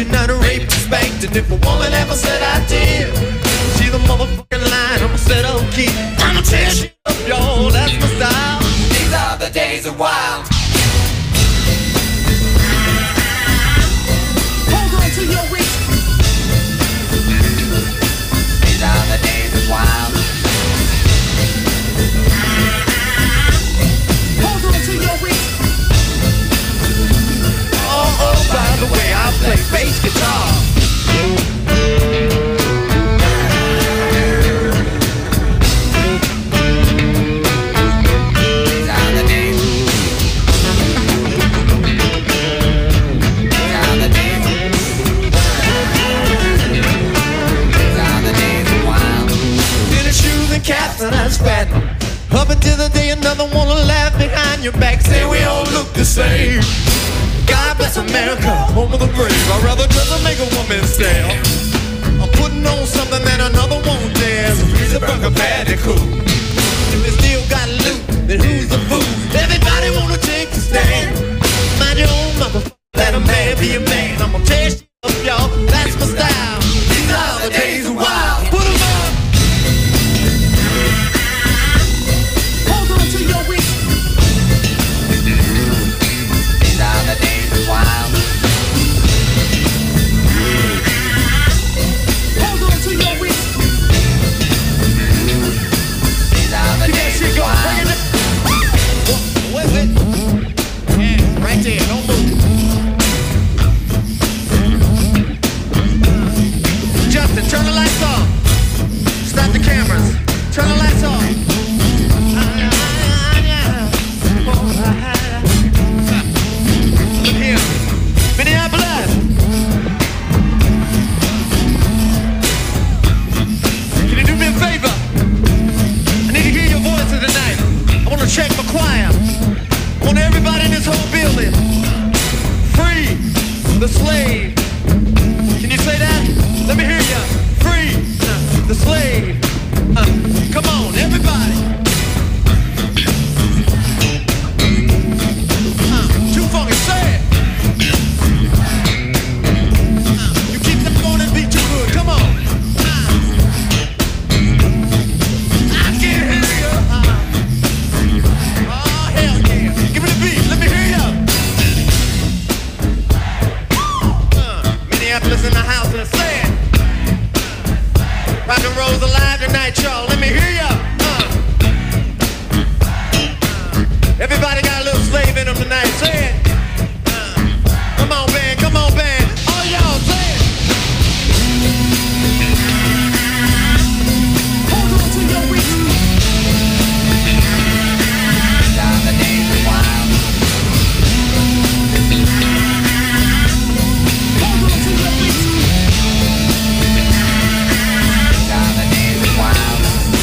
you not raped and spanked. And if a woman ever said I did, she's a motherfucking line. I'ma set up key. I'ma tear shit up, y'all. That's my style. These are the days of wild. Hold on to your wits. These are the days of wild. Hold on to your wits. Oh, by the way, I play bass guitar. Cats and I'm spatting up until the day another wanna laugh behind your back, say we all look the same. God bless America, home of the brave. I'd rather just make a woman stare. I'm putting on something that another won't dare. So he's a burger patty cool. If they still got loot, then who's the fool? Everybody wanna take a stand. Mind your own motherfucker, let a man be a man. I'm gonna tear shit up, y'all, that's my style. These are the days of wild. Put 'em up. To your wits. These are the days of wild. Hold on to your wits. These are the days of wild. Wait. Yeah, right there, don't move. Justin, turn the lights off. Stop the cameras. Turn the lights off. Look here, Minneapolis. Can you do me a favor? I need to hear your voices tonight. I want to check my choir. I want everybody in this whole building. Free the slave. Can you say that? Let me hear you. Free the slave. Come on, everybody. Too funky, say it. You keep that on and beat too good. Come on. I can hear you. Oh, hell yeah. Give me the beat. Let me hear you. Minneapolis in the house and say it. Rock and roll's alive tonight, y'all. Let me hear ya. Everybody got a little slave in them tonight. Say it. Come on, band. Come on, band. All y'all, say it. Hold on to your wits. Down the days of wild. Hold on to your wits. Down the days of wild.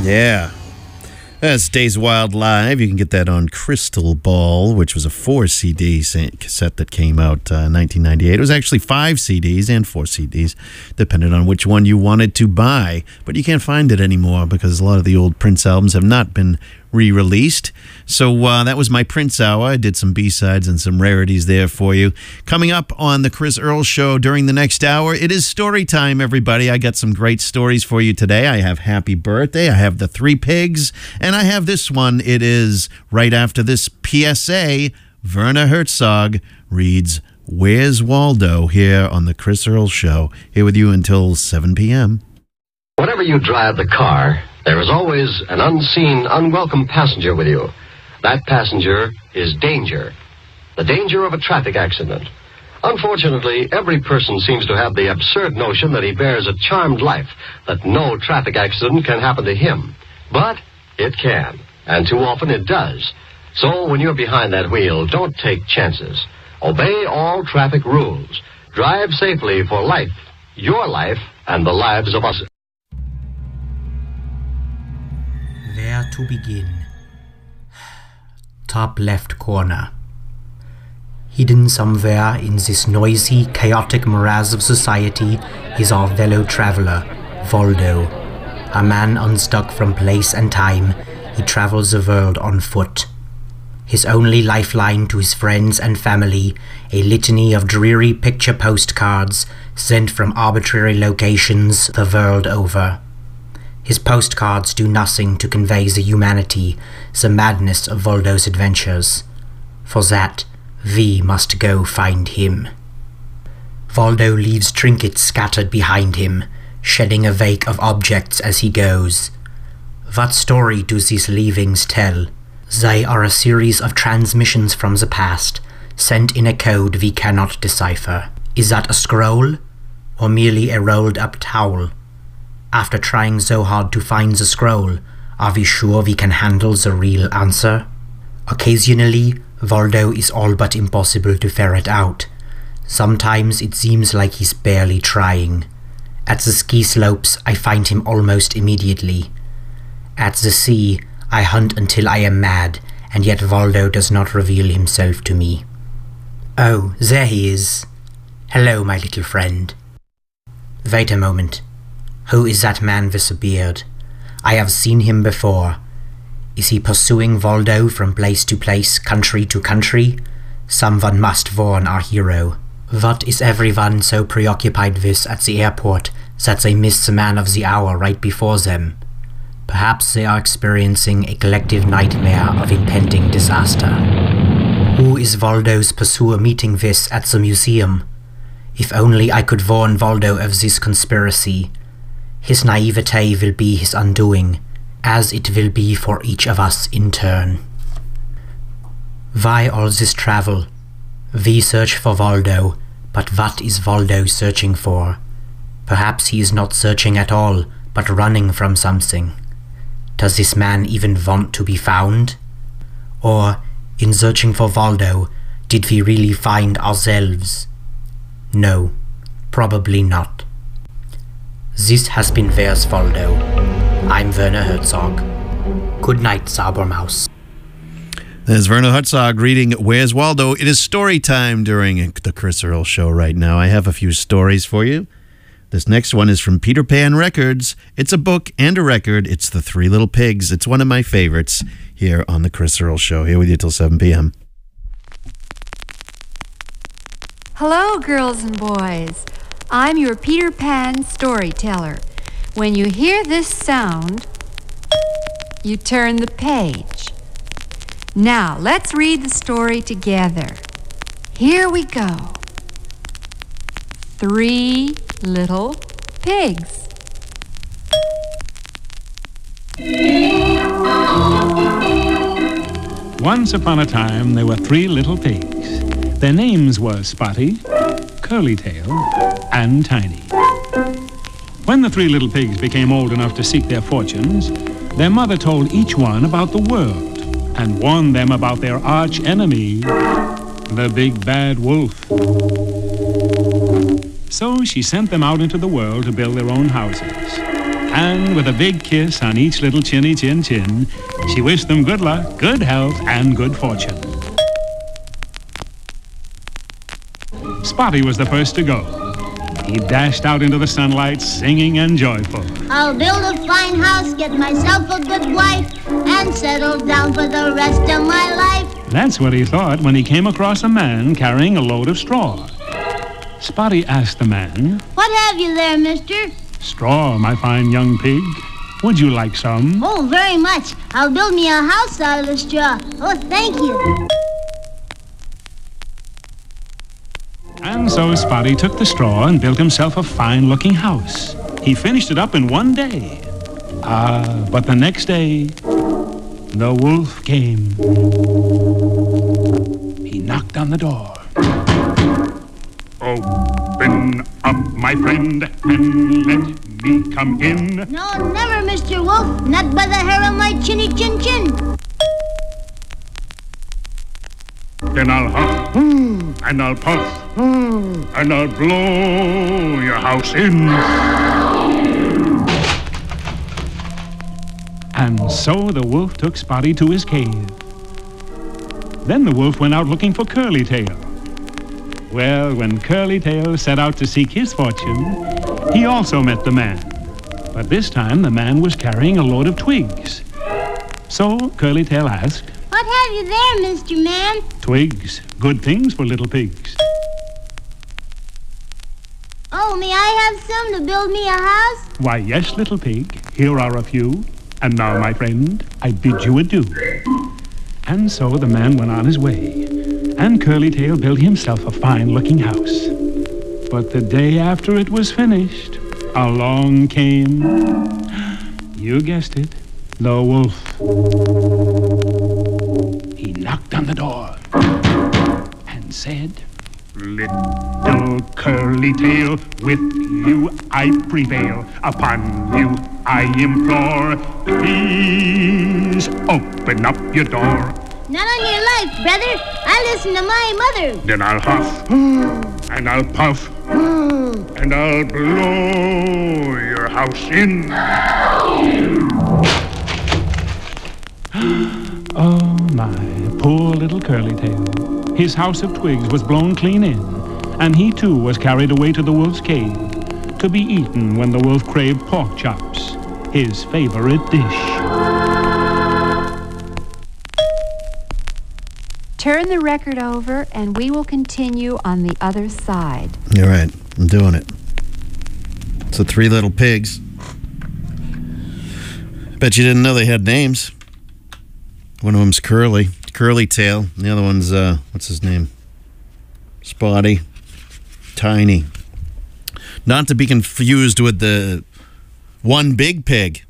Yeah. That's Days Wild Live. You can get that on Crystal Ball, which was a 4-CD cassette that came out in 1998. It was actually 5 CDs and 4 CDs, depending on which one you wanted to buy. But you can't find it anymore because a lot of the old Prince albums have not been re-released. So that was my Prince Hour. I did some B-sides and some rarities there for you. Coming up on the Chris Earl Show during the next hour, it is story time, everybody. I got some great stories for you today. I have Happy Birthday, I have the 3 Pigs, and I have this one. It is right after this PSA. Werner Herzog reads Where's Waldo here on the Chris Earl Show. Here with you until 7 p.m. Whenever you drive the car, there is always an unseen, unwelcome passenger with you. That passenger is danger. The danger of a traffic accident. Unfortunately, every person seems to have the absurd notion that he bears a charmed life, that no traffic accident can happen to him. But it can, and too often it does. So when you're behind that wheel, don't take chances. Obey all traffic rules. Drive safely for life, your life, and the lives of us. Where to begin? Top left corner. Hidden somewhere in this noisy, chaotic morass of society is our fellow traveler, Waldo. A man unstuck from place and time, he travels the world on foot. His only lifeline to his friends and family, a litany of dreary picture postcards sent from arbitrary locations the world over. His postcards do nothing to convey the humanity, the madness of Waldo's adventures. For that, we must go find him. Waldo leaves trinkets scattered behind him, shedding a wake of objects as he goes. What story do these leavings tell? They are a series of transmissions from the past, sent in a code we cannot decipher. Is that a scroll, or merely a rolled-up towel? After trying so hard to find the scroll, are we sure we can handle the real answer? Occasionally, Waldo is all but impossible to ferret out. Sometimes it seems like he's barely trying. At the ski slopes, I find him almost immediately. At the sea, I hunt until I am mad, and yet Waldo does not reveal himself to me. Oh, there he is. Hello, my little friend. Wait a moment. Who is that man with the beard? I have seen him before. Is he pursuing Waldo from place to place, country to country? Someone must warn our hero. What is everyone so preoccupied with at the airport that they miss the man of the hour right before them? Perhaps they are experiencing a collective nightmare of impending disaster. Who is Waldo's pursuer meeting with at the museum? If only I could warn Waldo of this conspiracy. His naivete will be his undoing, as it will be for each of us in turn. Why all this travel? We search for Waldo, but what is Waldo searching for? Perhaps he is not searching at all, but running from something. Does this man even want to be found? Or, in searching for Waldo, did we really find ourselves? No, probably not. This has been Where's Waldo. I'm Werner Herzog. Good night, Saubermaus. There's Werner Herzog reading Where's Waldo. It is story time during the Chris Earl Show right now. I have a few stories for you. This next one is from Peter Pan Records. It's a book and a record. It's The 3 Little Pigs. It's one of my favorites here on the Chris Earl Show. Here with you till 7 p.m. Hello, girls and boys. I'm your Peter Pan storyteller. When you hear this sound, you turn the page. Now, let's read the story together. Here we go. 3 Little Pigs. Once upon a time, there were 3 little pigs. Their names were Spotty, Curlytail, and Tiny. When the 3 little pigs became old enough to seek their fortunes, their mother told each one about the world and warned them about their arch enemy, the big bad wolf. So she sent them out into the world to build their own houses. And with a big kiss on each little chinny chin chin, she wished them good luck, good health, and good fortune. Spotty was the first to go. He dashed out into the sunlight, singing and joyful. I'll build a fine house, get myself a good wife, and settle down for the rest of my life. That's what he thought when he came across a man carrying a load of straw. Spotty asked the man, What have you there, mister? Straw, my fine young pig. Would you like some? Oh, very much. I'll build me a house out of the straw. Oh, thank you. And so Spotty took the straw and built himself a fine-looking house. He finished it up in one day. But the next day, the wolf came. He knocked on the door. Open up, my friend, and let me come in. No, never, Mr. Wolf. Not by the hair of my chinny chin chin. Then I'll huff, and I'll puff, and I'll blow your house in. And so the wolf took Spotty to his cave. Then the wolf went out looking for Curly Tail. Well, when Curly Tail set out to seek his fortune, he also met the man. But this time the man was carrying a load of twigs. So Curly Tail asked, What have you there, Mr. Man? Twigs, good things for little pigs. Oh, may I have some to build me a house? Why, yes, little pig, here are a few. And now, my friend, I bid you adieu. And so the man went on his way, and Curly Tail built himself a fine-looking house. But the day after it was finished, along came, you guessed it, the wolf. He knocked on the door and said, Little Curly Tail, with you I prevail. Upon you I implore, please open up your door. Not on your life, brother. I listen to my mother. Then I'll huff, and I'll puff, and I'll blow your house in. Oh, my poor little Curly Tail. His house of twigs was blown clean in, and he too was carried away to the wolf's cave to be eaten when the wolf craved pork chops, his favorite dish. Turn the record over and we will continue on the other side. All right, I'm doing it. So 3 little pigs. Bet you didn't know they had names. One of them's Curly Tail. And the other one's, what's his name? Spotty. Tiny. Not to be confused with the one big pig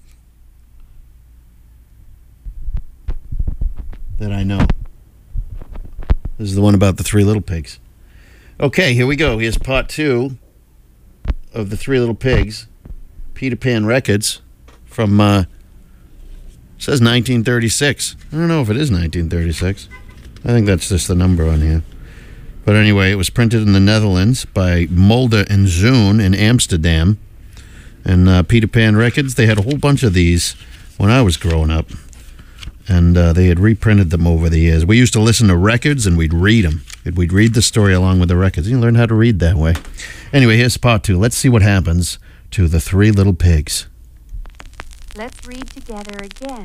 that I know. This is the one about the 3 little pigs. Okay, here we go. Here's part 2 of the 3 little pigs. Peter Pan Records from, says 1936. I don't know if it is 1936. I think that's just the number on here. But anyway, it was printed in the Netherlands by Mulder and Zoon in Amsterdam. And Peter Pan Records, they had a whole bunch of these when I was growing up. And they had reprinted them over the years. We used to listen to records and we'd read them. We'd read the story along with the records. You learn how to read that way. Anyway, here's part 2. Let's see what happens to the 3 little pigs. Let's read together again.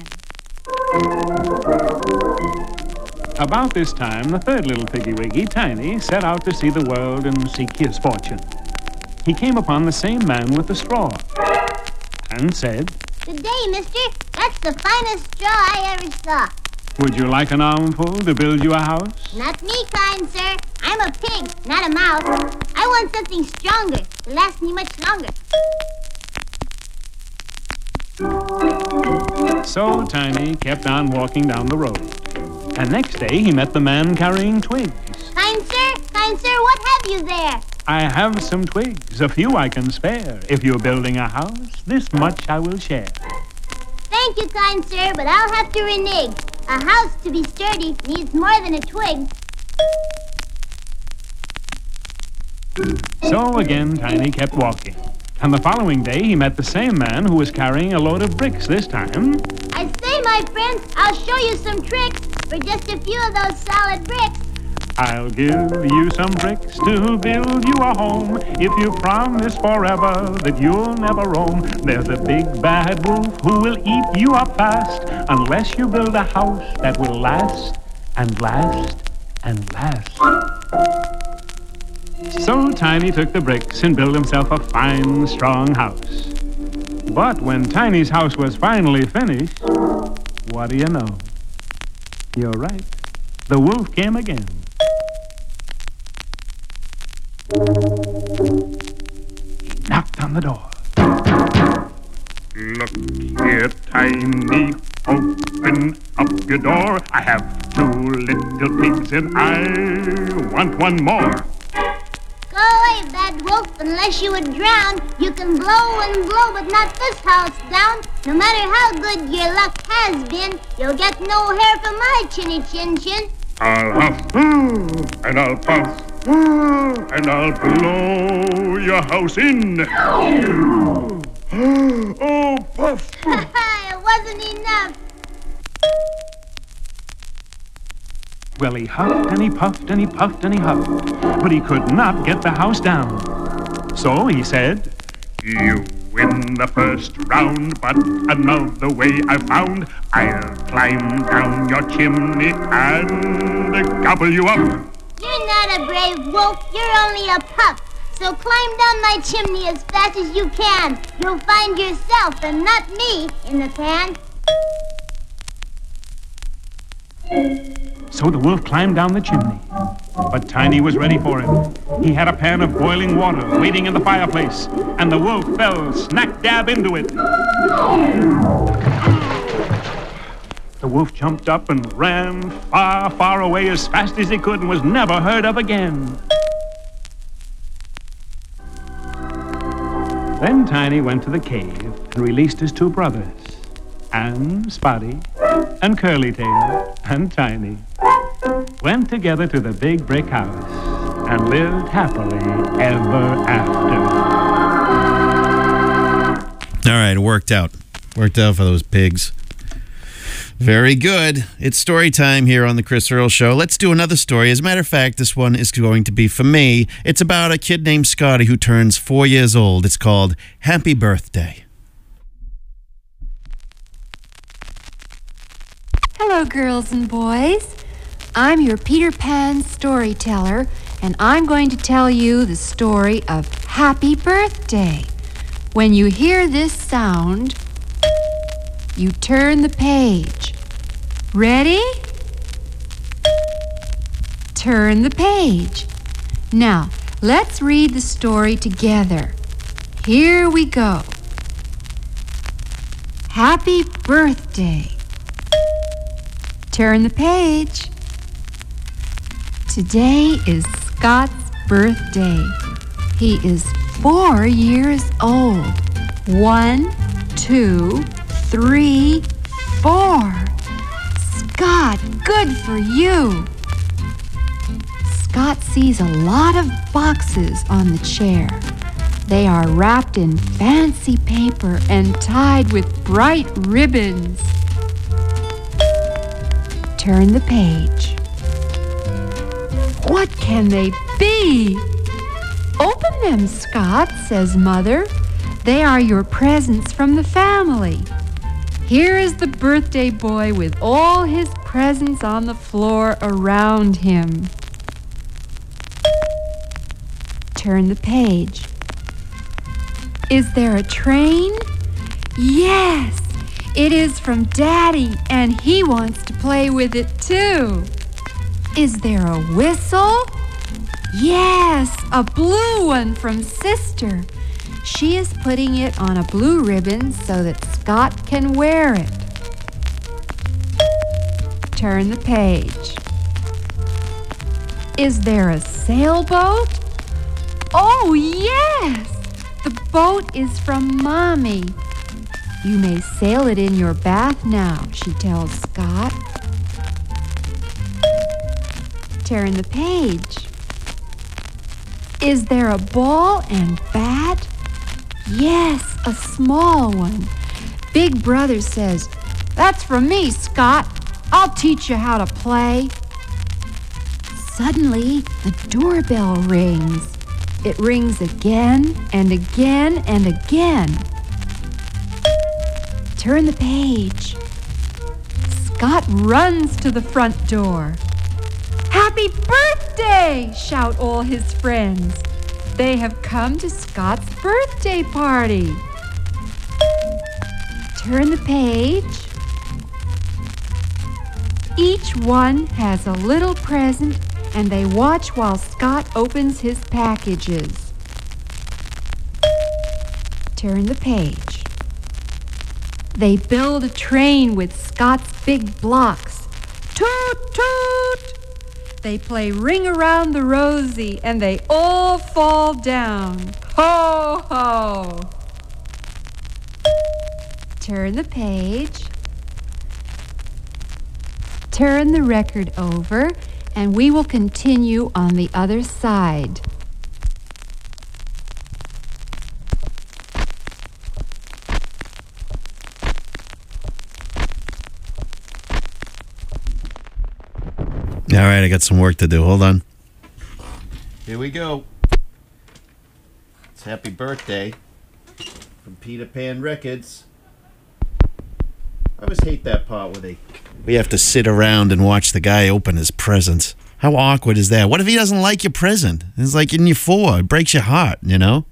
About this time, the third little piggy wiggy, Tiny, set out to see the world and seek his fortune. He came upon the same man with the straw and said, Good day, mister. That's the finest straw I ever saw. Would you like an armful to build you a house? Not me, kind sir. I'm a pig, not a mouse. I want something stronger to last me much longer. So Tiny kept on walking down the road. And next day he met the man carrying twigs. Kind sir, what have you there? I have some twigs, a few I can spare. If you're building a house, this much I will share. Thank you, kind sir, but I'll have to renege. A house to be sturdy needs more than a twig. So again Tiny kept walking. And the following day, he met the same man who was carrying a load of bricks this time. I say, my friend, I'll show you some tricks for just a few of those solid bricks. I'll give you some bricks to build you a home if you promise forever that you'll never roam. There's a big bad wolf who will eat you up fast unless you build a house that will last and last and last. So Tiny took the bricks and built himself a fine, strong house. But when Tiny's house was finally finished, what do you know? You're right. The wolf came again. He knocked on the door. Look here, Tiny, open up your door. I have 2 little pigs and I want one more. Go away, bad wolf, unless you would drown. You can blow and blow, but not this house down. No matter how good your luck has been, you'll get no hair from my chinny chin chin. I'll huff and I'll puff and I'll blow your house in. Oh, puff. It wasn't enough. Well, he huffed and he puffed and he puffed and he huffed, but he could not get the house down. So he said, "You win the first round, but another way I found. I'll climb down your chimney and gobble you up." You're not a brave wolf, you're only a pup. So climb down my chimney as fast as you can. You'll find yourself and not me in the pan. So the wolf climbed down the chimney, but Tiny was ready for him. He had a pan of boiling water waiting in the fireplace, and the wolf fell smack dab into it. The wolf jumped up and ran far, far away as fast as he could and was never heard of again. Then Tiny went to the cave and released his 2 brothers, and Spotty, and Curlytail, and Tiny. Went together to the big brick house and lived happily ever after. All right, it worked out. Worked out for those pigs. Very good. It's story time here on the Chris Earl Show. Let's do another story. As a matter of fact, this one is going to be for me. It's about a kid named Scotty who turns 4 years old. It's called Happy Birthday. Hello, girls and boys. I'm your Peter Pan storyteller, and I'm going to tell you the story of Happy Birthday. When you hear this sound, you turn the page. Ready? Turn the page. Now, let's read the story together. Here we go. Happy Birthday. Turn the page. Today is Scott's birthday. He is 4 years old. 1, 2, 3, 4. Scott, good for you. Scott sees a lot of boxes on the chair. They are wrapped in fancy paper and tied with bright ribbons. Turn the page. What can they be? Open them, Scott, says Mother. They are your presents from the family. Here is the birthday boy with all his presents on the floor around him. Turn the page. Is there a train? Yes, it is from Daddy, and he wants to play with it too. Is there a whistle? Yes, a blue one from Sister. She is putting it on a blue ribbon so that Scott can wear it. Turn the page. Is there a sailboat? Oh, yes! The boat is from Mommy. You may sail it in your bath now, she tells Scott. Turn the page. Is there a ball and bat? Yes, a small one. Big brother says, "That's for me, Scott. I'll teach you how to play." Suddenly, the doorbell rings. It rings again and again and again. Turn the page. Scott runs to the front door. "Happy birthday!" shout all his friends. They have come to Scott's birthday party. Turn the page. Each one has a little present, and they watch while Scott opens his packages. Turn the page. They build a train with Scott's big blocks. Toot, toot! They play Ring Around the Rosie, and they all fall down. Ho, ho! Turn the page. Turn the record over, and we will continue on the other side. All right, I got some work to do. Hold on. Here we go. It's Happy Birthday from Peter Pan Records. I always hate that part where we have to sit around and watch the guy open his presents. How awkward is that? What if he doesn't like your present? It's like in your four. It breaks your heart, you know?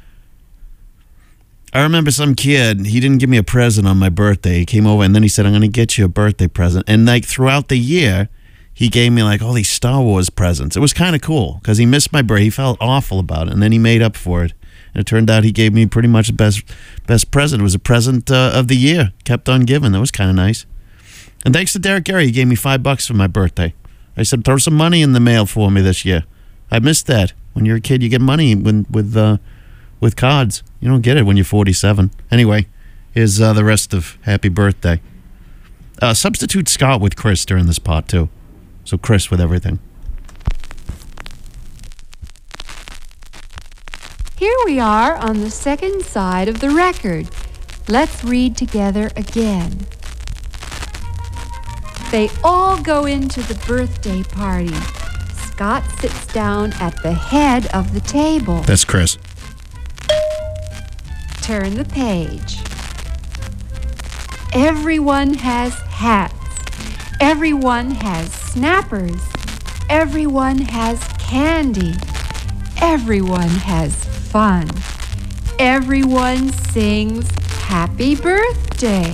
I remember some kid, he didn't give me a present on my birthday. He came over and then he said, "I'm going to get you a birthday present." And like throughout the year, he gave me like all these Star Wars presents. It was kind of cool because he missed my birthday. He felt awful about it, and then he made up for it. And it turned out he gave me pretty much the best present. It was a present of the year. Kept on giving. That was kind of nice. And thanks to Derek Gary, he gave me $5 for my birthday. I said, "Throw some money in the mail for me this year." I missed that. When you're a kid, you get money with cards. You don't get it when you're 47. Anyway, here's the rest of Happy Birthday. Substitute Scott with Chris during this part, too. So Chris with everything. Here we are on the second side of the record. Let's read together again. They all go into the birthday party. Scott sits down at the head of the table. That's Chris. Turn the page. Everyone has hats. Everyone has snappers. Everyone has candy. Everyone has fun. Everyone sings Happy Birthday.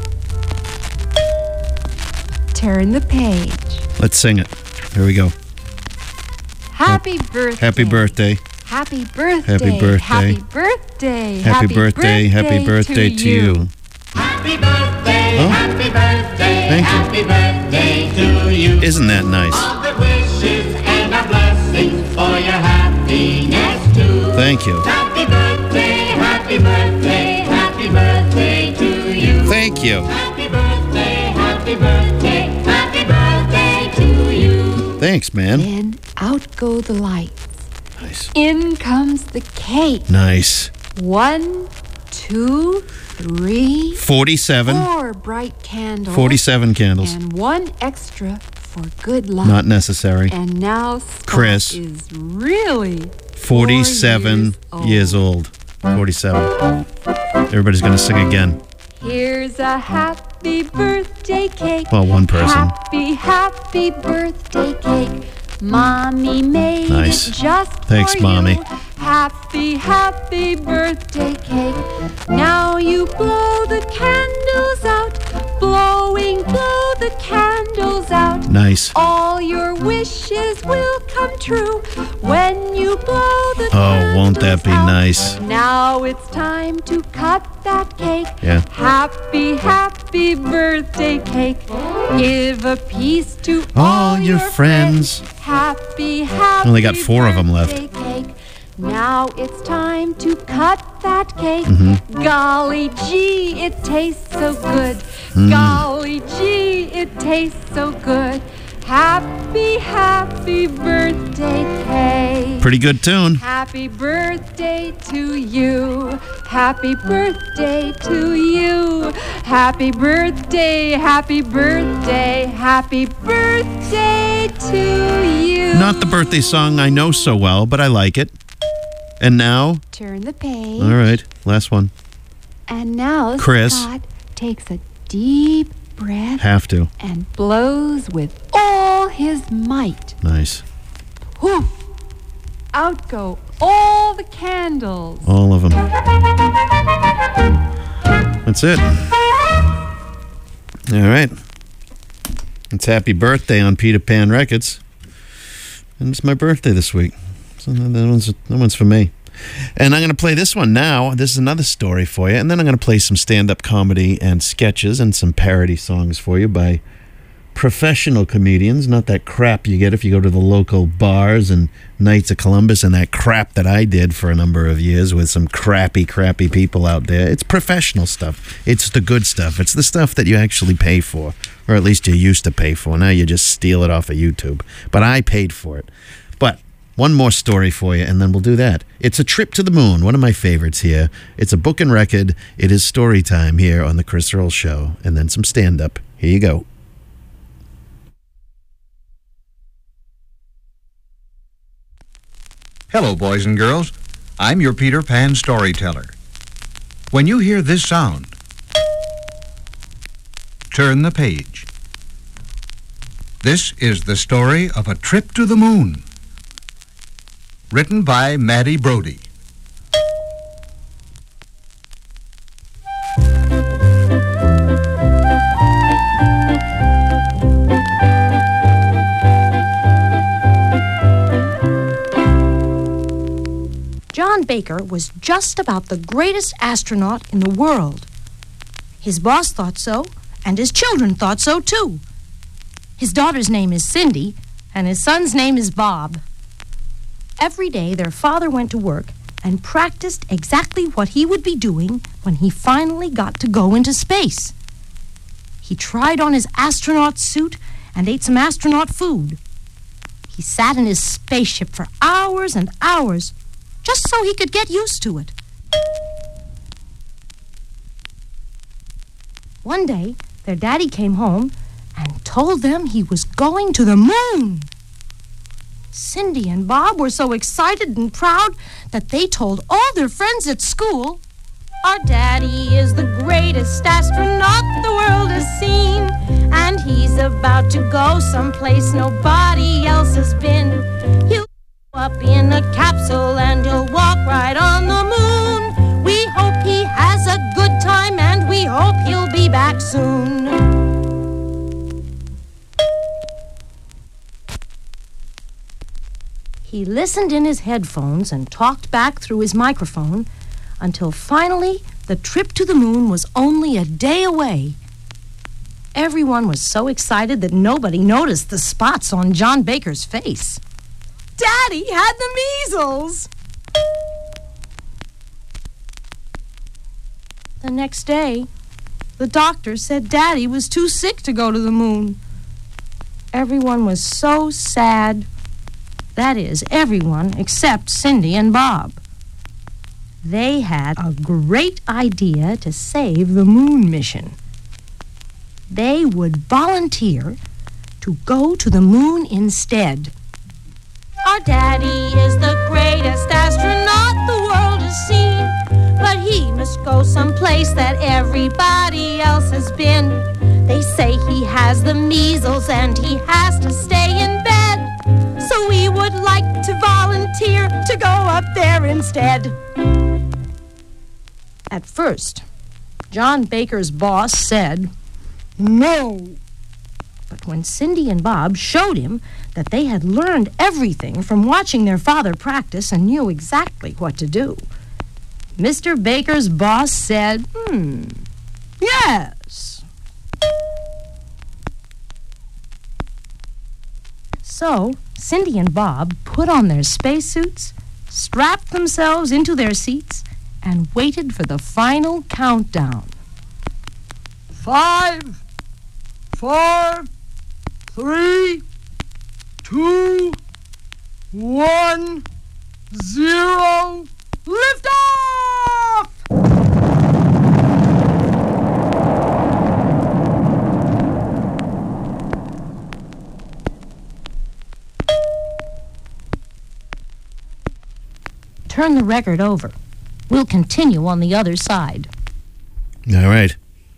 Turn the page. Let's sing it. Here we go. Happy birthday. Happy birthday. Happy birthday. Happy birthday. Happy birthday. Happy birthday. Happy birthday to you. Happy birthday, Oh. happy birthday, Thank you. happy birthday to you. Isn't that nice? All the wishes and our blessings for your happiness too. Thank you. Happy birthday, happy birthday, happy birthday to you. Thank you. Happy birthday, happy birthday, happy birthday to you. Thanks, man. Then out go the lights. Nice. In comes the cake. Nice. 1, 2, 3, 47. 4 bright candles. 47 candles. And 1 extra for good luck. Not necessary. And now Scott Chris. is really 47 4 years old. 47. Everybody's going to sing again. Here's a happy birthday cake. Well, one person. Happy, happy birthday cake. Mommy made Nice. it just Thanks, for Mommy. you. Happy, happy birthday cake. Now you blow the candles out. Blow the candles out. Nice. All your wishes will come true when you blow the Oh, won't that be candles out. nice? Now it's time to cut that cake. Yeah. Happy, happy birthday cake. Give a piece to All your friends. Happy, happy Only got 4 of 'em left. birthday cake. Now it's time to cut that cake. Mm-hmm. Golly gee, it tastes so good. Mm. Golly gee, it tastes so good. Happy, happy birthday, Kay. Pretty good tune. Happy birthday to you. Happy birthday to you. Happy birthday, happy birthday, happy birthday to you. Not the birthday song I know so well, but I like it. And now? Turn the page. All right, last one. And now Chris. Scott takes a deep breath Have to. and blows with all his might. Nice. Whew! Out go all the candles. All of them. That's it. All right. It's Happy Birthday on Peter Pan Records. And it's my birthday this week. So that one's for me. And I'm going to play this one now. This is another story for you. And then I'm going to play some stand-up comedy and sketches and some parody songs for you by professional comedians. Not that crap you get if you go to the local bars and Knights of Columbus and that crap that I did for a number of years with some crappy people out there. It's professional stuff. It's the good stuff. It's the stuff that you actually pay for. Or at least you used to pay for. Now you just steal it off of YouTube. But I paid for it. But one more story for you, and then we'll do that. It's A Trip to the Moon, one of my favorites here. It's a book and record. It is story time here on The Chris Earl Show, and then some stand-up. Here you go. Hello, boys and girls. I'm your Peter Pan storyteller. When you hear this sound, turn the page. This is the story of A Trip to the Moon. Written by Maddie Brody. John Baker was just about the greatest astronaut in the world. His boss thought so, and his children thought so too. His daughter's name is Cindy, and his son's name is Bob. Every day, their father went to work and practiced exactly what he would be doing when he finally got to go into space. He tried on his astronaut suit and ate some astronaut food. He sat in his spaceship for hours and hours, just so he could get used to it. One day, their daddy came home and told them he was going to the moon. Cindy and Bob were so excited and proud that they told all their friends at school, "Our daddy is the greatest astronaut the world has seen, and he's about to go someplace nobody else has been. He'll go up in a capsule and he'll walk right on the moon. We hope he has a good time and we hope he'll be back soon." He listened in his headphones and talked back through his microphone until finally the trip to the moon was only a day away. Everyone was so excited that nobody noticed the spots on John Baker's face. Daddy had the measles! The next day, the doctor said Daddy was too sick to go to the moon. Everyone was so sad. That is, everyone except Cindy and Bob. They had a great idea to save the moon mission. They would volunteer to go to the moon instead. "Our daddy is the greatest astronaut the world has seen, but he must go someplace that everybody else has been. They say he has the measles and he has to stay in bed, so we would like to volunteer to go up there instead." At first, John Baker's boss said, "No." But when Cindy and Bob showed him that they had learned everything from watching their father practice and knew exactly what to do, Mr. Baker's boss said, "Yes." So, Cindy and Bob put on their spacesuits, strapped themselves into their seats, and waited for the final countdown. 5, 4, 3, 2, 1, 0, lift off! Turn the record over. We'll continue on the other side. All right.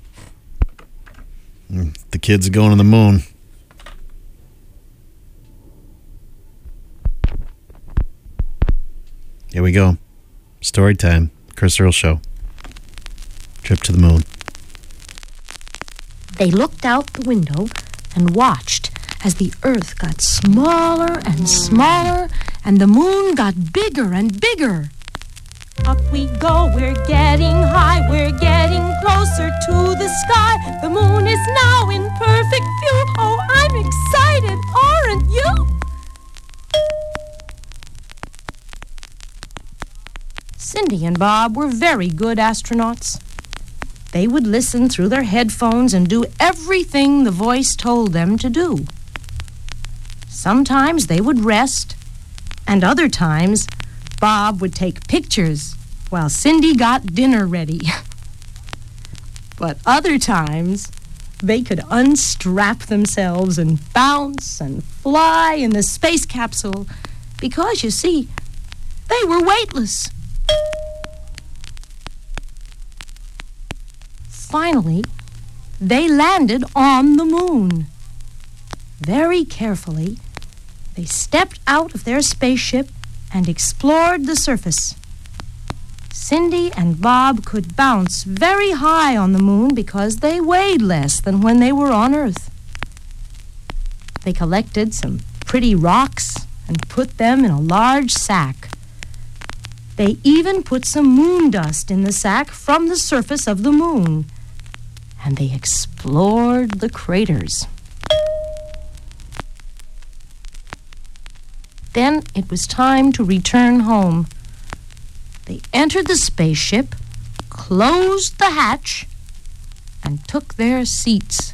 The kids are going to the moon. Here we go. Story time. Chris Earl Show. Trip to the moon. They looked out the window and watched as the Earth got smaller and smaller and the moon got bigger and bigger. Up we go, we're getting high, we're getting closer to the sky. The moon is now in perfect view. Oh, I'm excited, aren't you? Cindy and Bob were very good astronauts. They would listen through their headphones and do everything the voice told them to do. Sometimes they would rest, and other times Bob would take pictures while Cindy got dinner ready. But other times, they could unstrap themselves and bounce and fly in the space capsule because, you see, they were weightless. Finally, they landed on the moon. Very carefully, they stepped out of their spaceship and explored the surface. Cindy and Bob could bounce very high on the moon because they weighed less than when they were on Earth. They collected some pretty rocks and put them in a large sack. They even put some moon dust in the sack from the surface of the moon, and they explored the craters. Then it was time to return home. They entered the spaceship, closed the hatch, and took their seats.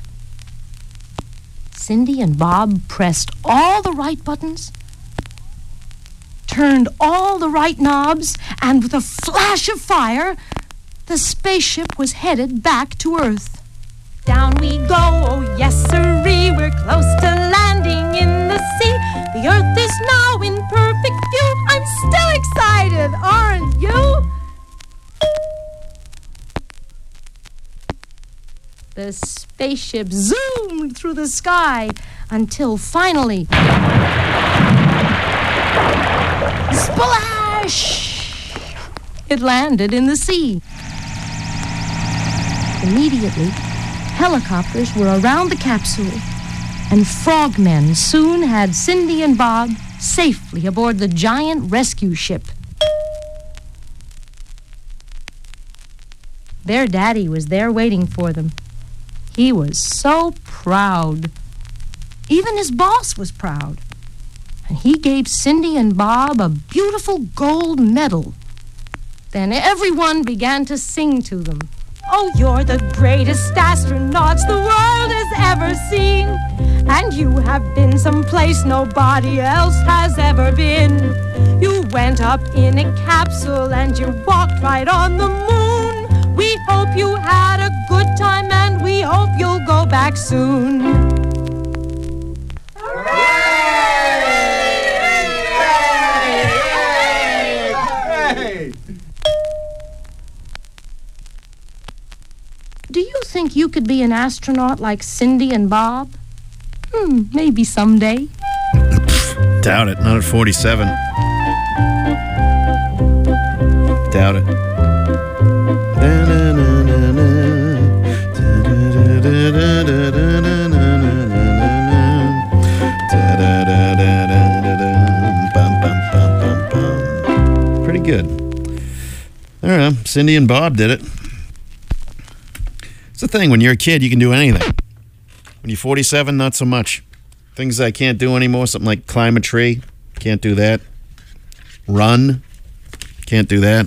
Cindy and Bob pressed all the right buttons, turned all the right knobs, and with a flash of fire, the spaceship was headed back to Earth. Down we go, oh yes sirree, we're close to landing in the sea. The Earth is now in perfect view. I'm still excited, aren't you? The spaceship zoomed through the sky until finally... splash! It landed in the sea. Immediately, helicopters were around the capsule, and frogmen soon had Cindy and Bob safely aboard the giant rescue ship. Their daddy was there waiting for them. He was so proud. Even his boss was proud. And he gave Cindy and Bob a beautiful gold medal. Then everyone began to sing to them. Oh, you're the greatest astronauts the world has ever seen. And you have been someplace nobody else has ever been. You went up in a capsule and you walked right on the moon. We hope you had a good time and we hope you'll go back soon. Do you think you could be an astronaut like Cindy and Bob? Maybe someday. Doubt it. Not at 47. Doubt it. Pretty good. I don't know. Cindy and Bob did it. It's the thing. When you're a kid, you can do anything. When you're 47, not so much. Things I can't do anymore, something like climb a tree. Can't do that. Run. Can't do that.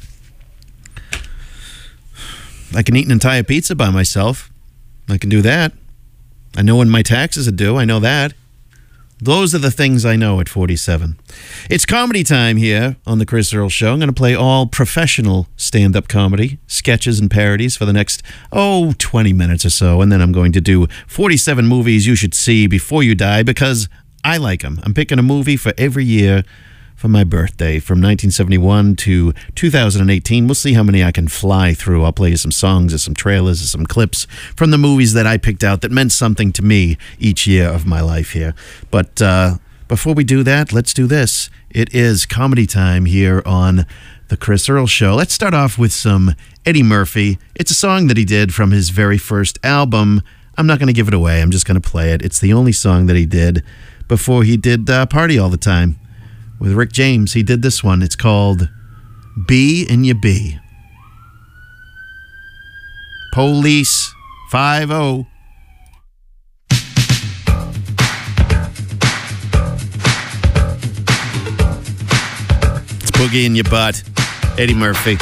I can eat an entire pizza by myself. I can do that. I know when my taxes are due. I know that. Those are the things I know at 47. It's comedy time here on The Chris Earl Show. I'm going to play all professional stand-up comedy, sketches and parodies for the next, 20 minutes or so. And then I'm going to do 47 movies you should see before you die because I like them. I'm picking a movie for every year for my birthday from 1971 to 2018. We'll see how many I can fly through. I'll play you some songs or some trailers or some clips from the movies that I picked out that meant something to me each year of my life here. But before we do that, let's do this. It is comedy time here on The Chris Earl Show. Let's start off with some Eddie Murphy. It's a song that he did from his very first album. I'm not going to give it away. I'm just going to play it. It's the only song that he did before he did Party All the Time. With Rick James, he did this one. It's called B and Ya B. Police 5-0. It's Boogie in Your Butt. Eddie Murphy.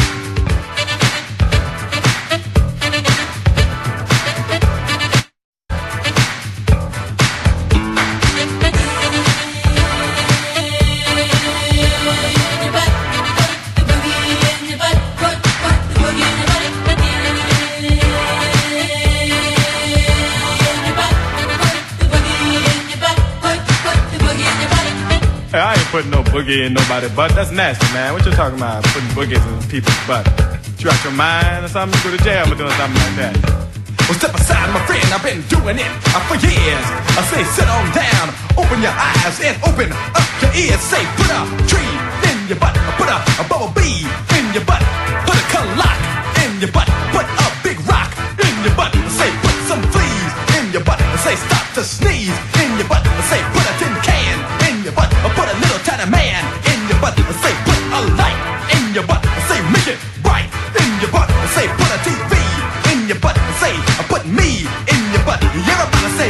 I ain't putting no boogie in nobody's butt. That's nasty, man. What you talking about? Putting boogies in people's butt. You out your mind or something? You go to jail for doing something like that. Well, step aside, my friend. I've been doing it for years. I say, sit on down, open your eyes and open up your ears. Say, put a tree in your butt, put a bubble bee in your butt, put a clock in your butt, put a big rock in your butt. Say, put some fleas in your butt. Say, stop to sneeze in your butt. Say, put a tin can in your butt. Put a little tiny man in your butt. Say, put a light in your butt. Say, make it bright in your butt. Say, put a TV in your butt. Say, put me in your butt. Everybody say.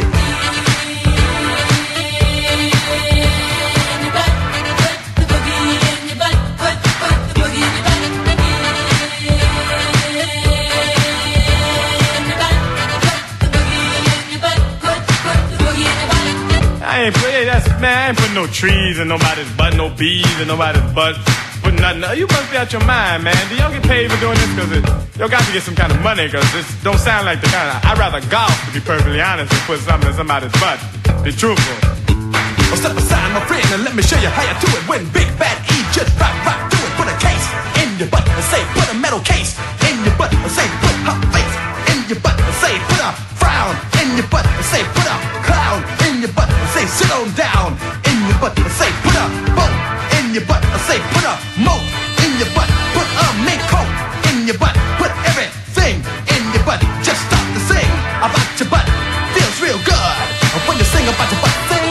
I ain't putting no trees in nobody's butt, no bees in nobody's butt, putting nothing. You must be out your mind, man. Do y'all get paid for doing this? Because y'all got to get some kind of money, because this don't sound like the kind of... I'd rather golf, to be perfectly honest, than put something in somebody's butt. Be truthful. Well, step aside, my friend, and let me show you how you do it. When Big Bad E just rock do it. Put a case in your butt and say, put a metal case in your butt and say, put her face in your butt and say, put a frown in your butt and say, put a clown in your butt and say, sit on down in your butt and say, put a boat in your butt and say, put a moat in your butt, put a mink coat in your butt, put everything in your butt. Just stop to sing about your butt. Feels real good when you sing about your butt. Sing.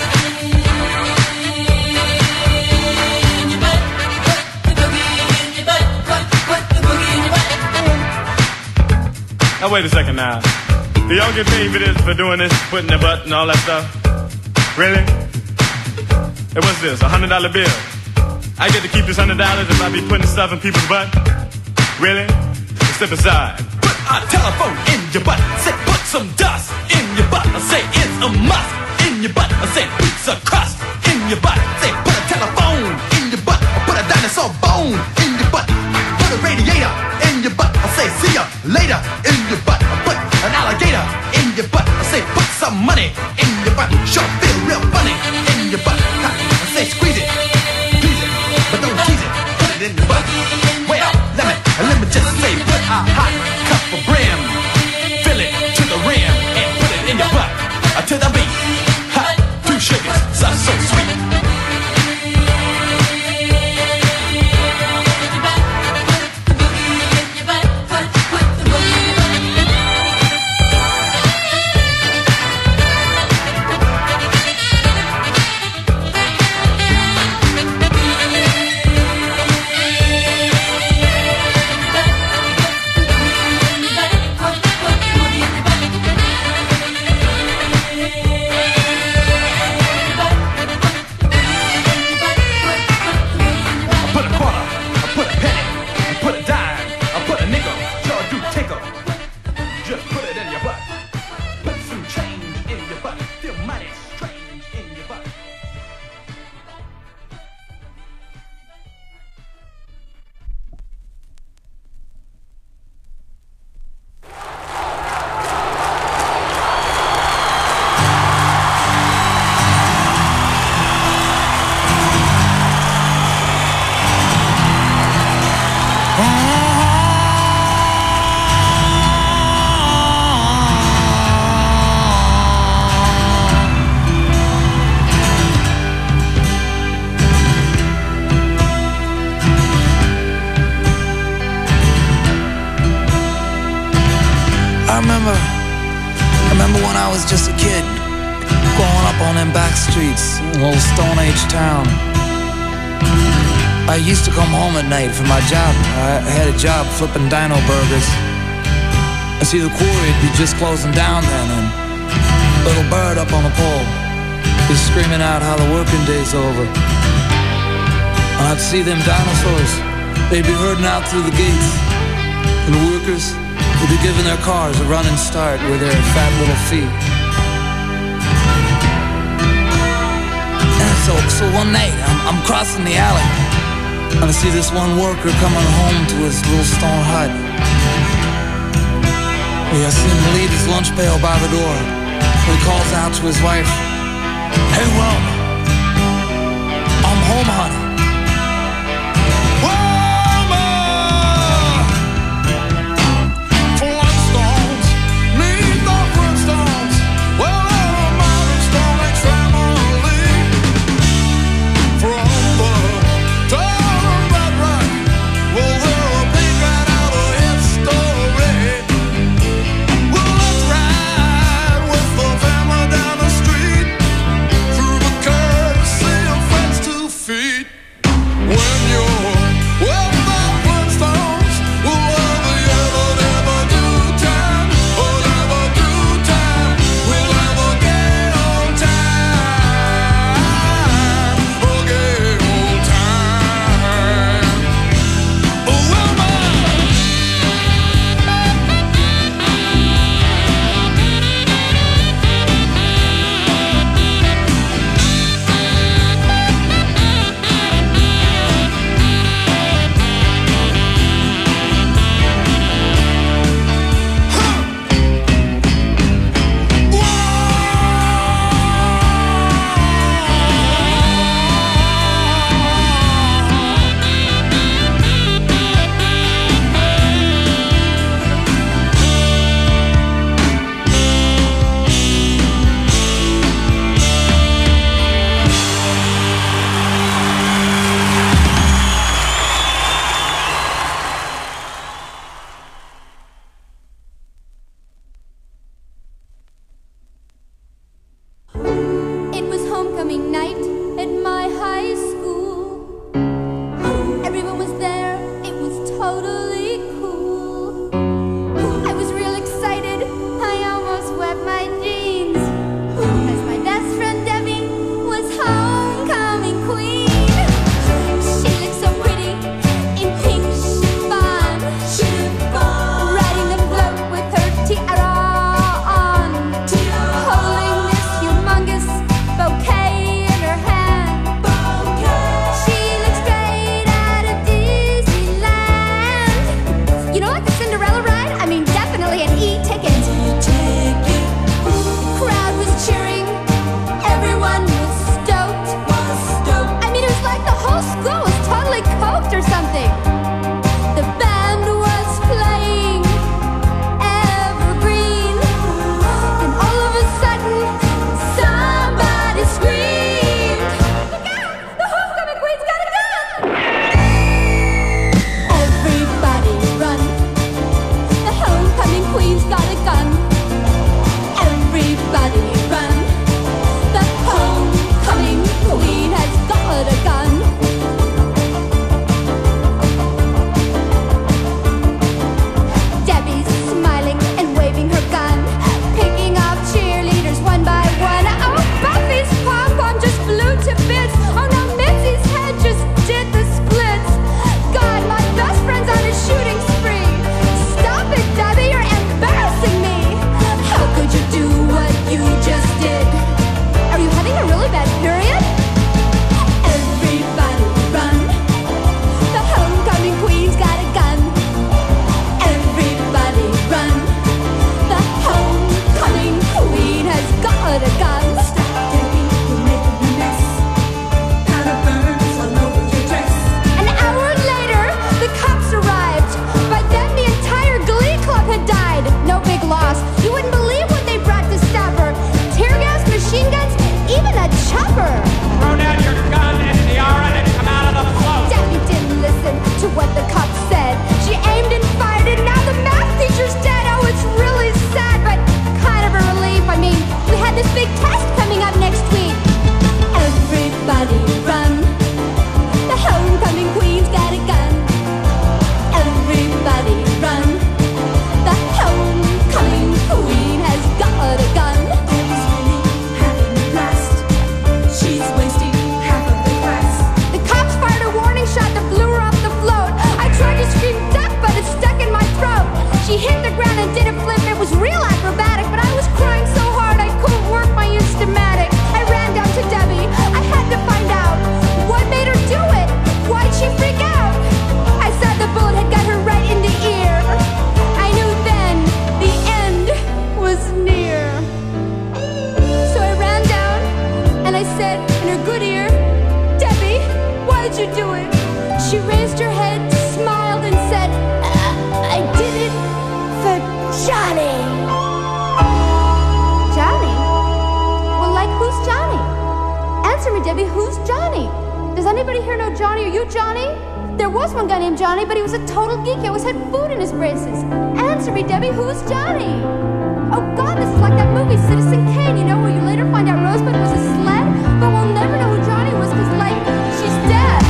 Now wait a second now. Do y'all get paid for doing this, putting their butt and all that stuff? Really? Hey, what's this, $100 bill? I get to keep this $100 if I be putting stuff in people's butt? Really? Step aside. Put a telephone in your butt. Say, put some dust in your butt. Say, it's a must in your butt. Say, pizza crust in your butt. Say, put a telephone in your butt. Put a dinosaur bone in your butt. Put a radiator in your butt. Say, see ya later in your butt. Put an alligator in your butt. Say, put some money in your butt. Sure feel real funny in your butt. Say, squeeze it, please it, but don't tease it. Put it in your butt. Well, let me just say, put a hot cup of brim, fill it to the rim, and put it in your butt. To the beat, hot, 2 sugars, so sweet. remember when I was just a kid, growing up on them back streets in a little Stone Age town. I used to come home at night from my job. I had a job flipping dino burgers. I see the quarry would be just closing down then, and little bird up on the pole is screaming out how the working day's over. And I'd see them dinosaurs, they'd be herding out through the gates, and the workers would be giving their cars a running start with their fat little feet. And so one night, I'm crossing the alley, and I see this one worker coming home to his little stone hut. Yeah, I see him leave his lunch pail by the door. He calls out to his wife, "Hey, Wilma, I'm home, honey." Wilma! Flintstones, meet the Flintstones. Well, they're a modern Stone Age family. From the Tower Red Rock, well, they're a page right out of history. Well, let's ride with the family down the street, through the courtesy of friends 2 feet. anybody here know Johnny? Are you Johnny? There was one guy named Johnny, but he was a total geek. He always had food in his braces. Answer me, Debbie, who's Johnny? Oh, God, this is like that movie, Citizen Kane, you know, where you later find out Rosebud was a sled, but we'll never know who Johnny was because, like, she's dead.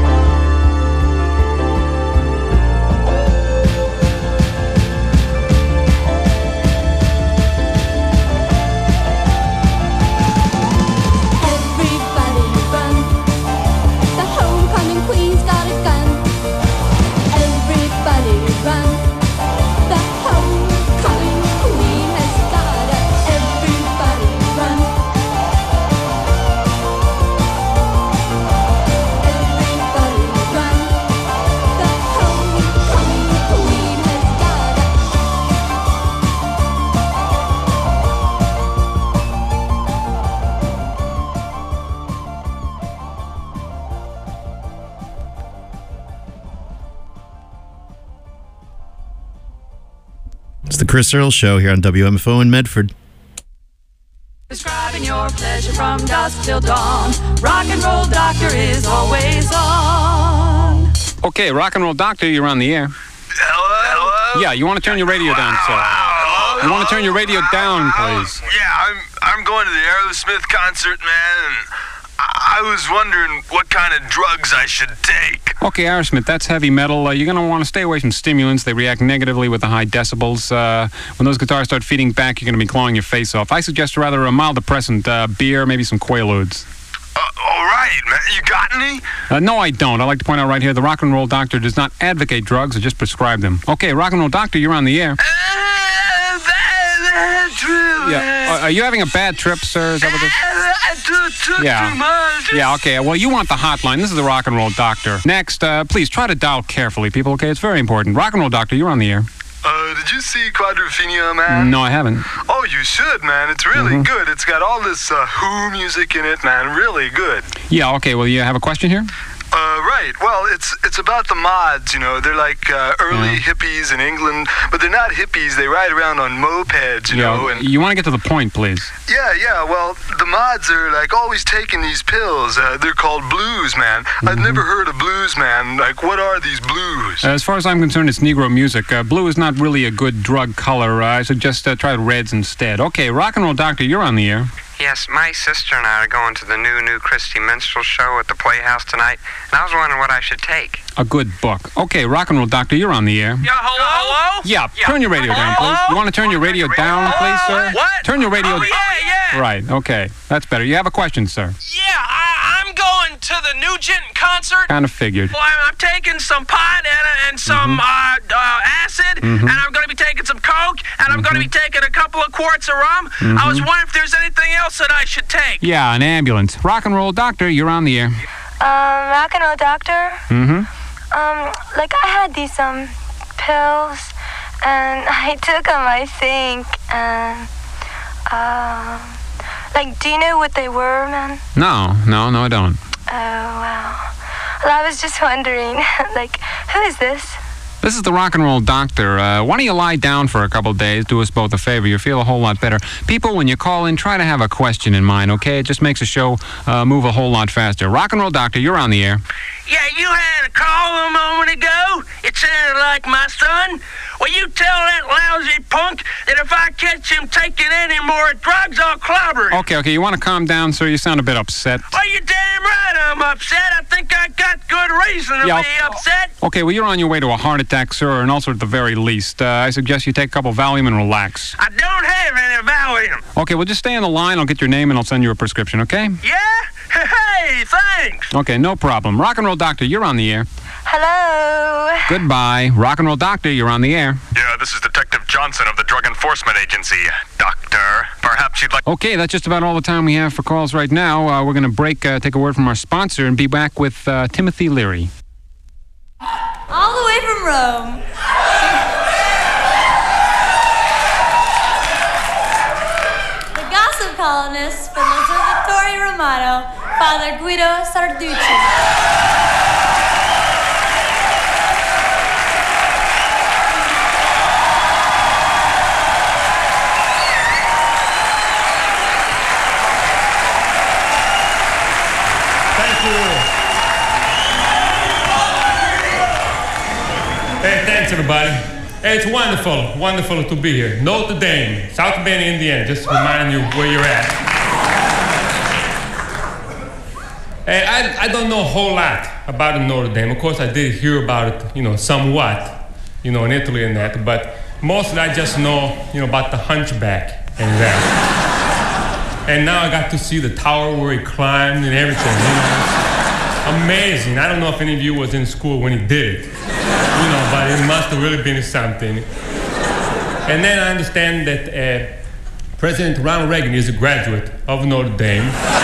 The Chris Earl Show here on WMFO in Medford. Describing your pleasure from dusk till dawn. Rock and Roll Doctor is always on. Okay, Rock and Roll Doctor, you're on the air. Hello? Yeah, you want to turn your radio down, sir. Hello? You want to turn your radio down, please. Yeah, I'm going to the Aerosmith concert, man, and I was wondering what kind of drugs I should take. Okay, Aerosmith, that's heavy metal. You're going to want to stay away from stimulants. They react negatively with the high decibels. When those guitars start feeding back, you're going to be clawing your face off. I suggest rather a mild depressant, beer, maybe some Quaaludes. All right, man. You got any? No, I don't. I'd like to point out right here, the Rock and Roll Doctor does not advocate drugs or just prescribe them. Okay, Rock and Roll Doctor, you're on the air. Yeah. Are you having a bad trip, sir? Is that what Too much. Yeah, okay. Well, you want the hotline. This is the Rock and Roll Doctor. Next, please try to dial carefully, people, okay? It's very important. Rock and Roll Doctor, you're on the air. Did you see Quadrophenia, man? No, I haven't. Oh, you should, man. It's really good. It's got all this Who music in it, man. Really good. Yeah, okay. Well, you have a question here? Right. Well, it's about the mods, you know. They're like early hippies in England, but they're not hippies. They ride around on mopeds, you know. And you want to get to the point, please. Yeah. Well, the mods are like always taking these pills. They're called blues, man. I've never heard of blues, man. Like, what are these blues? As far as I'm concerned, it's Negro music. Blue is not really a good drug color. I suggest try reds instead. Okay, Rock and Roll Doctor, you're on the air. Yes, my sister and I are going to the new Christie Minstrel show at the Playhouse tonight, and I was wondering what I should take. A good book. Okay, Rock and Roll Doctor, you're on the air. Yeah, hello? Yeah, turn your radio down, please. You want to turn your radio down, please, sir? What? Turn your radio... Oh, yeah. Right, okay. That's better. You have a question, sir? Yeah, I'm going to the Nugent concert. Kind of figured. Well, I'm taking some pot and some acid, and I'm going to be taking some Coke, and I'm going to be taking a couple of quarts of rum. I was wondering if there's anything else that I should take. Yeah, an ambulance. Rock and Roll Doctor, you're on the air. Rock and Roll Doctor? Like I had these, pills, and I took them, I think, and, like, do you know what they were, man? No, I don't. Oh, wow. Well, I was just wondering, like, who is this? This is the Rock and Roll Doctor. Why don't you lie down for a couple of days, do us both a favor, you'll feel a whole lot better. People, when you call in, try to have a question in mind, okay? It just makes the show move a whole lot faster. Rock and Roll Doctor, you're on the air. Yeah, you had a call a moment ago. It sounded like my son. Well, you tell that lousy punk that if I catch him taking any more drugs, I'll clobber him. Okay, you want to calm down, sir? You sound a bit upset. Well, you're damn right I'm upset. I think I got good reason to be upset. Okay, well, you're on your way to a heart attack, sir, or an ulcer at the very least. I suggest you take a couple Valium and relax. I don't have any Valium. Okay, well, just stay on the line. I'll get your name and I'll send you a prescription, okay? Yeah? Hey, thanks. Okay, no problem. Rock and Roll Doctor, you're on the air. Hello. Goodbye. Rock and Roll Doctor, you're on the air. Yeah, this is Detective Johnson of the Drug Enforcement Agency. Doctor, perhaps you'd like... Okay, that's just about all the time we have for calls right now. We're going to break, take a word from our sponsor, and be back with Timothy Leary. All the way from Rome. The gossip columnist from L'Osservatore Romano, Father Guido Sarducci. Thanks, everybody. Hey, it's wonderful to be here. Notre Dame, South Bend, Indiana, just reminding you where you're at. Hey, I don't know a whole lot about Notre Dame. Of course, I did hear about it, somewhat, in Italy and that, but mostly I just know, about the hunchback and that. And now I got to see the tower where he climbed and everything, It's amazing. I don't know if any of you was in school when he did it, but it must have really been something. And then I understand that President Ronald Reagan is a graduate of Notre Dame.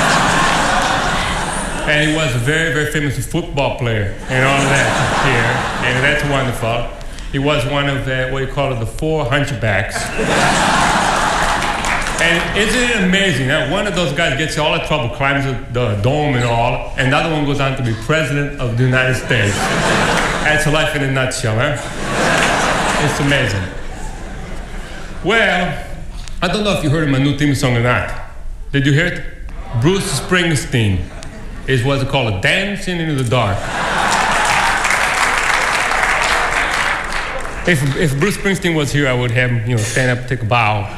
And he was a very, very famous football player and all of that here. And that's wonderful. He was one of the 4 hunchbacks. And isn't it amazing? One of those guys gets all the trouble, climbs the dome and all, and the other one goes on to be president of the United States. That's life in a nutshell, huh? It's amazing. Well, I don't know if you heard my new theme song or not. Did you hear it? Bruce Springsteen is what's called Dancing in the Dark. If Bruce Springsteen was here, I would have him, stand up and take a bow.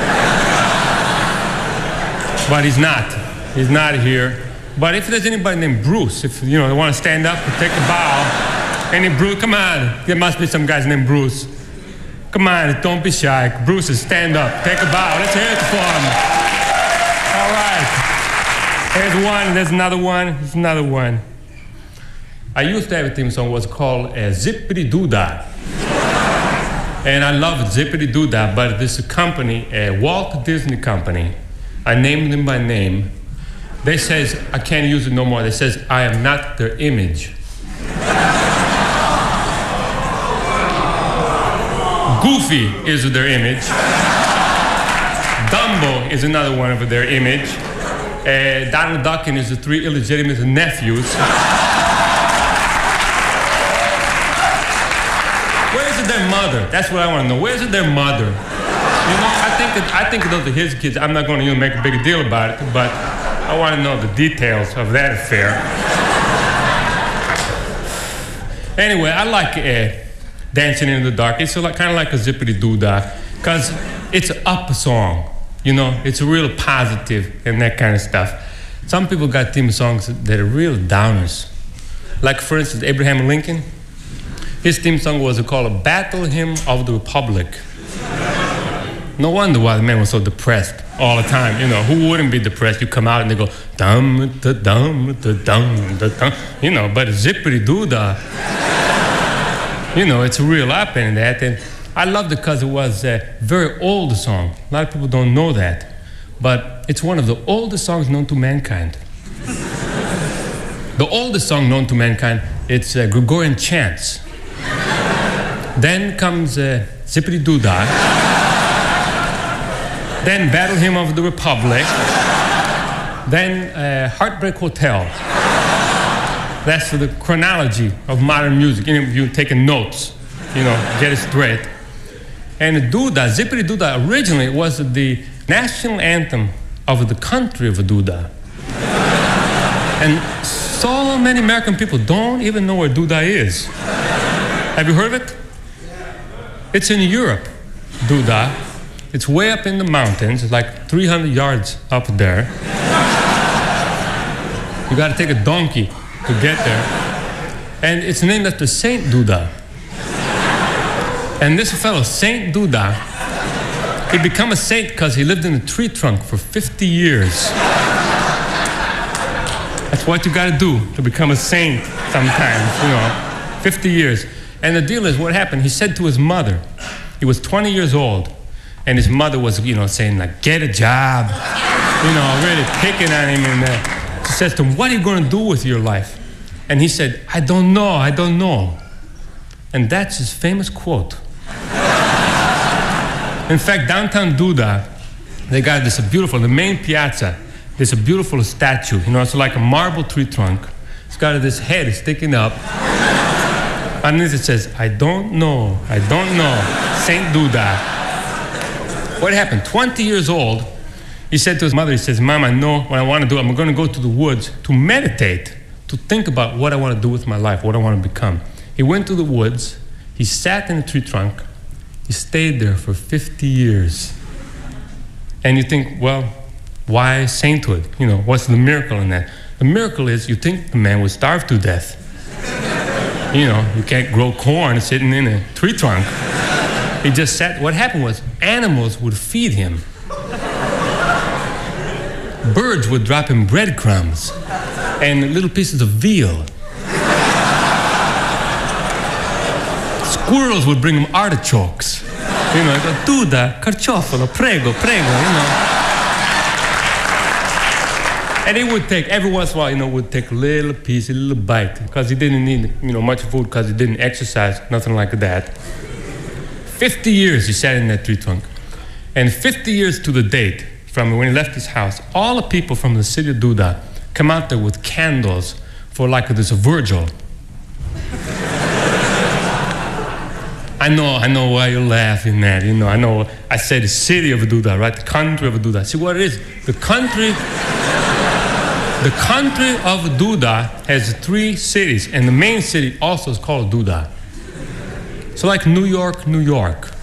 But he's not. He's not here. But if there's anybody named Bruce, if they want to stand up and take a bow, any Bruce, come on. There must be some guys named Bruce. Come on, don't be shy. Bruce, stand up, take a bow. Let's hear it for him. All right. There's one, there's another one, there's another one. I used to have a theme song, was called Zippity Doo Dah. And I loved Zippity Doo Dah, but this company, Walt Disney Company, I named them by name. They says, I can't use it no more. They says, I am not their image. Goofy is their image. Dumbo is another one of their image. Donald Duck and his 3 illegitimate nephews. Where's their mother? That's what I want to know. Where's their mother? I think those are his kids. I'm not going to make a big deal about it, but I want to know the details of that affair. Anyway, I like Dancing in the Dark. It's kind of like a Zippity Doo Dah, because it's an up song. It's real positive and that kind of stuff. Some people got theme songs that are real downers. Like, for instance, Abraham Lincoln. His theme song was called A Battle Hymn of the Republic. No wonder why the man was so depressed all the time. Who wouldn't be depressed? You come out and they go, dum, da, dum, da, dum, da, dum. But Zippity Doo Dah, it's real up in that. And I loved it because it was a very old song. A lot of people don't know that. But it's one of the oldest songs known to mankind. The oldest song known to mankind, it's Gregorian chants. Then comes Zippity Doo Dah. Then Battle Hymn of the Republic. Then Heartbreak Hotel. That's the chronology of modern music. If you're taking notes, get it straight. And Doo Dah, Zippity Doo Dah, originally was the national anthem of the country of Doo Dah. And so many American people don't even know where Doo Dah is. Have you heard of it? It's in Europe, Doo Dah. It's way up in the mountains. It's like 300 yards up there. You got to take a donkey to get there. And it's named after Saint Doo Dah. And this fellow, Saint Doo Dah, he became a saint because he lived in a tree trunk for 50 years. That's what you got to do to become a saint sometimes, 50 years. And the deal is, what happened, he said to his mother, he was 20 years old, and his mother was, saying, like, get a job, really picking on him. And she says to him, what are you going to do with your life? And he said, I don't know. And that's his famous quote. In fact, downtown Doo Dah, they got this beautiful, the main piazza, there's a beautiful statue. It's like a marble tree trunk. It's got this head sticking up. Underneath it says, I don't know. Saint Doo Dah. What happened? 20 years old, he said to his mother, he says, Mom, I know what I want to do. I'm going to go to the woods to meditate, to think about what I want to do with my life, what I want to become. He went to the woods, He sat in the tree trunk. He stayed there for 50 years. And you think, well, why sainthood? You know, what's the miracle in that? The miracle is you think the man would starve to death. You know, you can't grow corn sitting in a tree trunk. He just sat. What happened was animals would feed him. Birds would drop him breadcrumbs and little pieces of veal. Squirrels would bring him artichokes. You know, go, Duda, carciofalo, prego, prego, you know. And he would take, every once in a while, you know, would take a little piece, a little bite, because he didn't need, you know, much food, because he didn't exercise, nothing like that. 50 years he sat in that tree trunk. And 50 years to the date, from when he left his house, all the people from the city of Duda come out there with candles for like this Virgil. I know why you're laughing at, you know, I know, I said the city of Duda, right? The country of Duda. See what it is? The country of Duda has 3 cities, and the main city also is called Duda. So like New York, New York.